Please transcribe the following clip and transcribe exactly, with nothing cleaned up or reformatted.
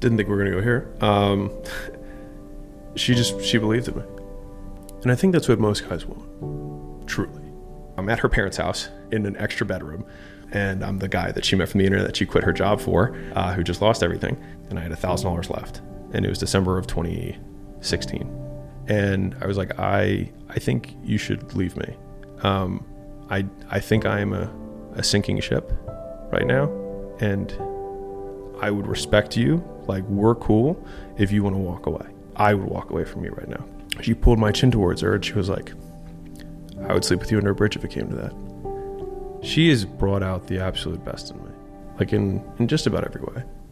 didn't think we were going to go here. Um, she just, she believed in me. And I think that's what most guys want, truly. I'm at her parents' house in an extra bedroom, and I'm the guy that she met from the internet that she quit her job for, uh, who just lost everything. And I had one thousand dollars left. And it was December of twenty sixteen. And I was like, I I think you should leave me. Um, I I think I am a, a sinking ship right now. And I would respect you, like we're cool, if you want to walk away. I would walk away from you right now. She pulled my chin towards her and she was like, I would sleep with you under a bridge if it came to that. She has brought out the absolute best in me, like in, in just about every way.